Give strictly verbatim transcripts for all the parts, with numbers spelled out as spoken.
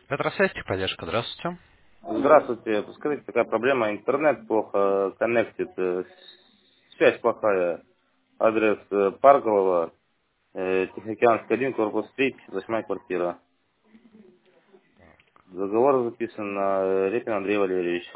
Петросвязь, техподдержка, здравствуйте. Здравствуйте. Скажите, такая проблема. Интернет плохо коннектит. э, Связь плохая. Адрес э, Парголова, э, Тихоокеанский один, корпус три, пятьдесят восьмая квартира. Договор записан на э, Репин Андрей Валерьевич.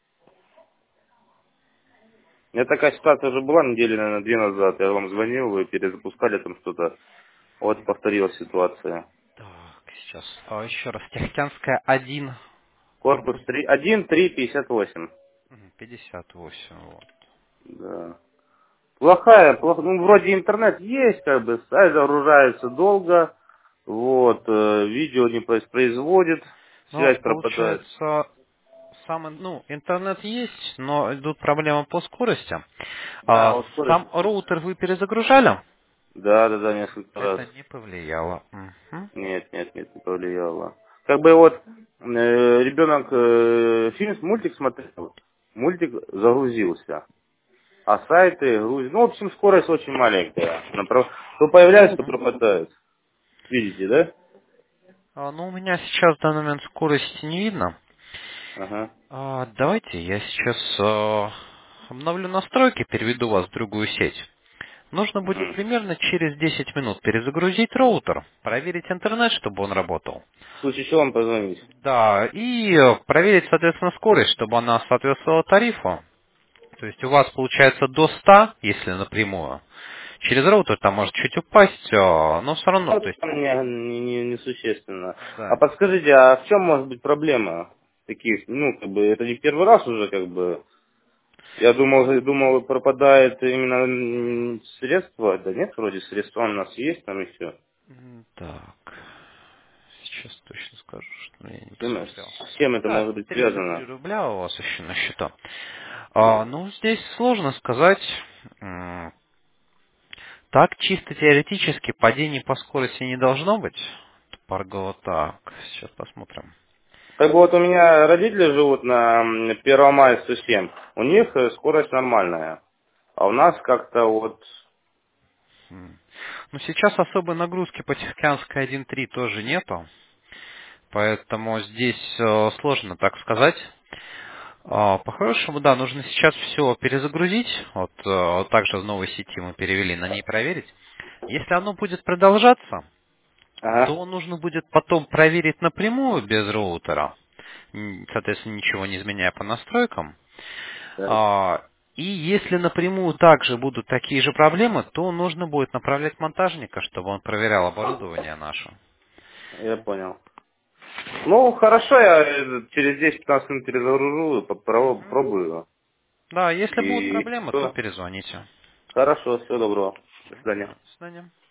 У меня такая ситуация уже была недели, наверное, две назад. Я вам звонил, вы перезапускали там что-то. Вот повторилась ситуация. Так, сейчас. А, еще раз. Тихоокеанская один, Корпус корпус три, один, три, пятьдесят восемь. мгм, пятьдесят восемь. Вот. Да. Плохая, плохо, ну, вроде интернет есть, как бы, сайт загружается долго, вот, э, видео не воспроизводит, Ну, связь пропадает. получается, сам, ин- ну, интернет есть, но идут проблемы по скорости. Да, А, вот скорость. сам роутер вы перезагружали? Да, да, да, несколько раз. Это не повлияло. Мгм. Нет, нет, нет, не повлияло. Как бы вот, э, ребенок э, фильм, мультик смотрел, мультик загрузился, а сайты грузят, ну, в общем, скорость очень маленькая. Направ- То появляется, то пропадает. Видите, да? А, ну, у меня сейчас в данный момент скорости не видно. Ага. А, давайте я сейчас а, обновлю настройки, переведу вас в другую сеть. Нужно будет Мгм. примерно через десять минут перезагрузить роутер, проверить интернет, чтобы он работал. В случае чего вам позвонить? Да, и э, проверить, соответственно, скорость, чтобы она соответствовала тарифу. То есть у вас получается до ста, если напрямую. Через роутер там может чуть упасть, э, но все равно, Ну, то есть, там не, не, не- несущественно. А да. подскажите, а в чем может быть проблема таких? Ну, как бы, это не первый раз уже, как бы. Я думал, я думал, пропадает именно м, средства. Да нет, вроде средства у нас есть там еще. М, Так, сейчас точно скажу, что я не С чем посмотрел. с чем это Да, может быть тридцать три связано? рубля у вас еще на счету. А, ну, здесь сложно сказать. М, Так, чисто теоретически, падений по скорости не должно быть. Паргола, так, сейчас посмотрим. Как бы вот у меня родители живут на м, Первомайской семь. У них э, скорость нормальная. А у нас как-то вот... М. Ну, сейчас особой нагрузки по Тихоокеанской один точка три тоже нету, поэтому здесь э, сложно так сказать. А, По-хорошему, да, нужно сейчас все перезагрузить. Вот э, также в новой сети мы перевели, на ней проверить. Если оно будет продолжаться, Ага. то нужно будет потом проверить напрямую без роутера, м, соответственно, ничего не изменяя по настройкам. Так, А, И если напрямую также будут такие же проблемы, то нужно будет направлять монтажника, чтобы он проверял оборудование наше. я понял. Ну, хорошо, я э, через десять-пятнадцать минут перезагружу, Мгм. попробую. Да, если будут И проблемы, то все. перезвоните. Хорошо, всего доброго. До Мгм. свидания. Да, до свидания.